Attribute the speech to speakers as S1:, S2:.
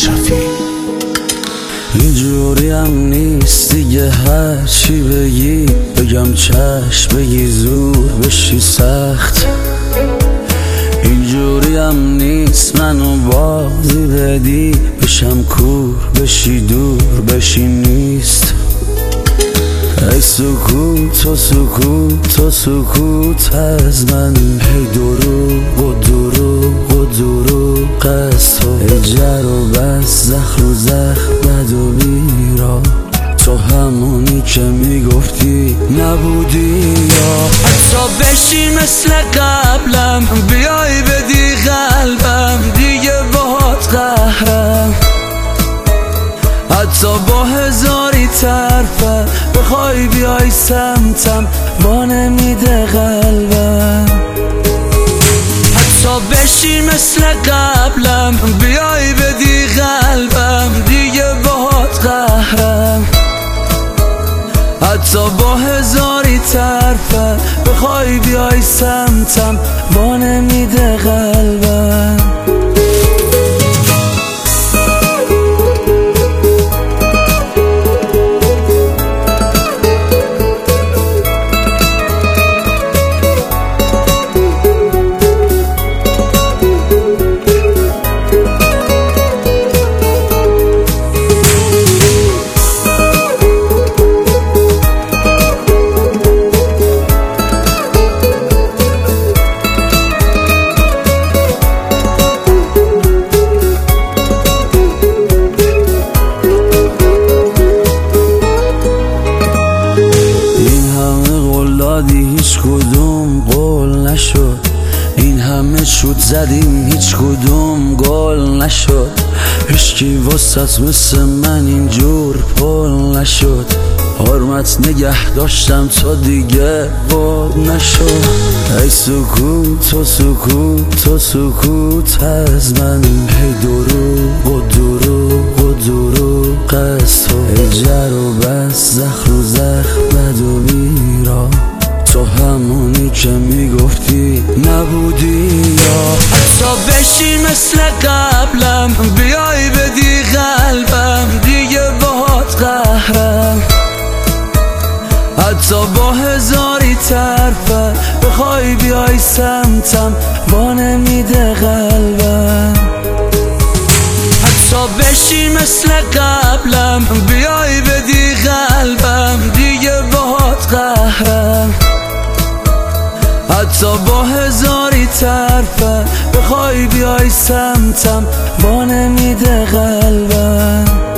S1: اشرفی.
S2: اینجوری هم نیست دیگه، هر چی بگی بگم چشم، بگی زور بشی سخت. اینجوری هم نیست منو بازی بدی، بشم کور بشی دور بشی نیست. ای سکوت و سکوت و سکوت از من، هی دروغ و دروغ و دروغ از تو. ای جر و بس زخر و زخم بد و بیرا، تو همونی که میگفتی نبودی. یا حتی بشی مثل قبلم، بیای بدی قلبم، دیگه باهات قهرم. حتی با هزاری طرفه بخوای بیای سمتم، با نمیده قلبم. حتی بشی مثل قبلم، بیای بدی قلبم، دیگه باهات قهرم. حتی با هزاری طرفه بخوای بیای سمتم، با نمیده قلبم. هیچ کدوم قول نشد، این همه شد زدیم هیچ کدوم گل نشد. هیچکی واسط مثل من اینجور پل نشد، حرمت نگه داشتم تا دیگه بود نشد. ای سکوت و سکوت و سکوت از من، هی دروغ و دروغ و دروغ از تو. ای جر و بس زخر و زخم بد و بیرا، تو همونی که میگفتی نبودی. یا حتی بشی مثل قبلم، بیای بدی قلبم، دیگه باهات قهرم. حتی با هزاری طرفه بخوای بیای سمتم، با نمیده قلبم. حتی بشی مثل قبلم، بیای بدی قلبم، دیگه باهات قهرم. حتی با هزاری طرفه بخوای بیای سمتم، با نمیده قلبم.